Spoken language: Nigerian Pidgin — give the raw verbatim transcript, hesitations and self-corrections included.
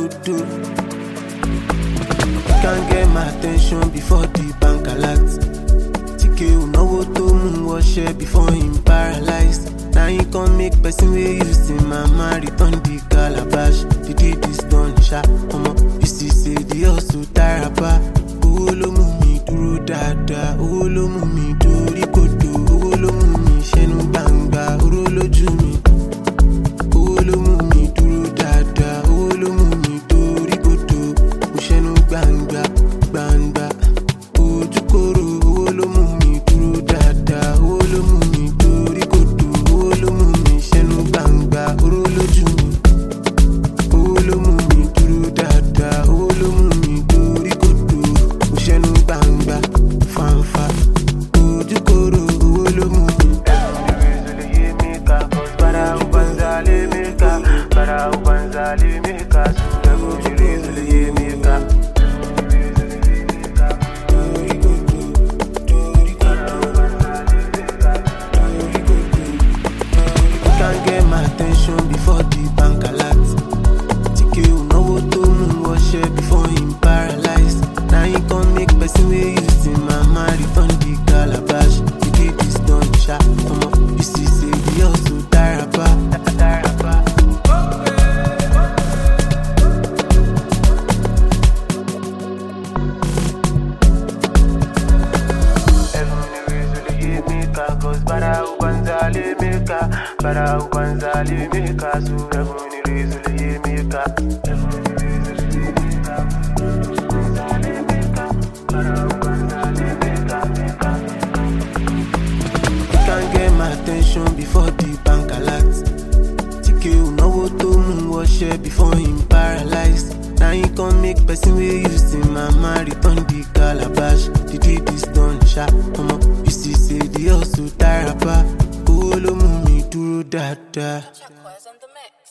could do. You can't get my attention before the bank alert. T K U know what to moon was share before him paralyzed. Now he can't make person way you see mama return the calabash. The deed is done, sha. Omo, you see say the hustle tarapa. Owó ló mú mi dúró dáadáa. Owó ló mú mi dórí kodò. Owó ló mú mi ṣẹ́nu gbangba. Oró lójú mi. Owó ló mú mi dúró dáadáa. Owó ló mú mi dórí kodò. Mo ṣẹ́nu gbangba gbangba. Ojú kòrò. Owó ló mú mi dúró dáadáa. Owó ló mú mi dórí kodò. Owó ló mú mi ṣẹ́nu gbangba. Oró lójú mi. Owó ló mú mi dúró dáadáa. Owó ló mú mi dórí kodò. Mo ṣẹ́nu gbangba fanfa. Ojú kòrò. Owó ló mú mi. Para ubanza limika, para ubanza limika, sudago jirizo limika. Can't get my attention before the bank alert. T K U know what to moon was share before him paralyzed. Now he can't make person way you see mama return the calabash. The deed is done, sha. Omo, you see say the hustle tarapa, tarapa. Cause para ubanza limika, para ubanza limika, sura guni rizu limika. Can't get my attention before the bank alert. T K U know what to moon was share before him paralyzed. Now he can't make person way you see mama return the calabash. The deed is done, sha. Omo, you see say the hustle tarapa. Owó ló mú mi dúró dáadáa. Check was on the mix.